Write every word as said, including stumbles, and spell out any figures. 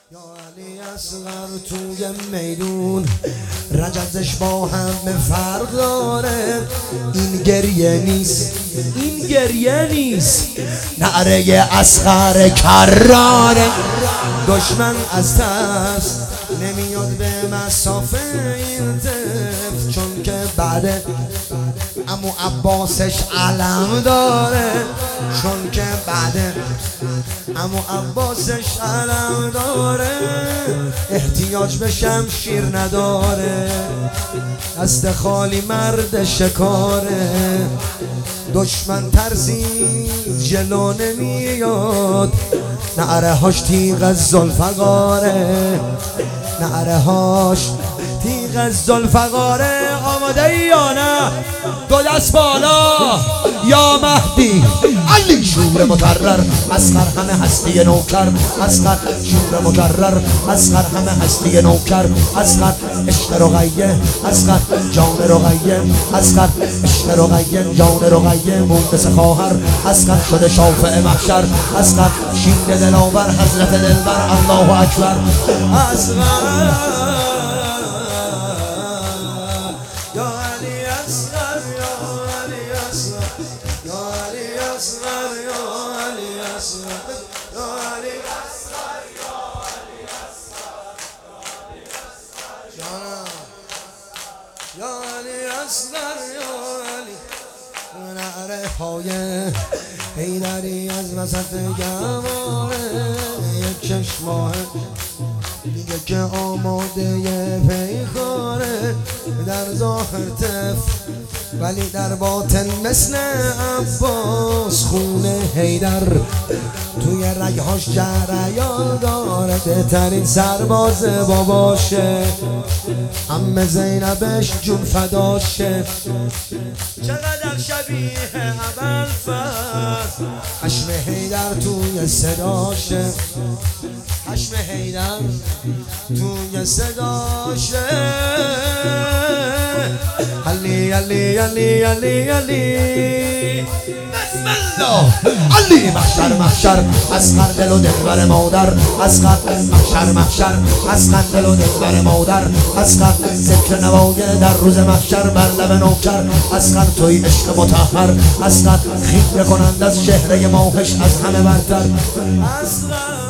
یا علی اصغر توی میدون رجزش با همه فرق داره. این گریه نیست، این گریه نیست، نعره اصغر کراره. دشمن از ترس نمیاد به مسافه این طفل، چون که بعد امو عباسش علم داره، چون که بعد امو عباسش علم داره. احتیاج به شمشیر نداره، دست خالی مرد شکاره. دشمن ترسی جلو نمیاد، نعره هاش تیغ از ذوالفقاره، نعره هاش تیغ از ذوالفقاره. آماده یا نه؟ دو دست بالا یا مهدی. علی شور مکرر، اصغر همه هستی نوکر، اصغر شور مکرر، اصغر همه هستی نوکر. اصغر عشق رقیه، اصغر جان رقیه، اصغر عشق رقیه جان رقیه. مونس خواهر اصغر شده شافع محشر، اصغر شیر دلاور حضرت دلبر. الله اکبر. اصغر یا علی اصغر، یا علی اصغر، یا علی اصغر، یا علی اصغر، یا علی اصغر، یا علی اصغر، یا علی اصغر، یا علی. نعره های حیدری از وسط گواره، یک چشماه دیگه که آماده پیکاره. در ظاهر طفل ولی در باطن مثل عباس. خونه حیدر توی رگهاش جریان داره، بهترین سرباز باباشه. عمه زینبش جون فداشه، چقدر شبیه ابوالفضل. خشم حیدر توی صداشه، خشم حیدر توی صداشه. علی علی علی علی علی بسم الله. علی محشر محشر، اصغر دل و دلبر مادر، اصغر محشر محشر، اصغر دل و دلبر مادر. اصغر ذکر نوایه در روز محشر بر لب نوکر. اصغر توی عشق مطهر، اصغر خیره کنند از چهره ماهش از همه برتر. اصغر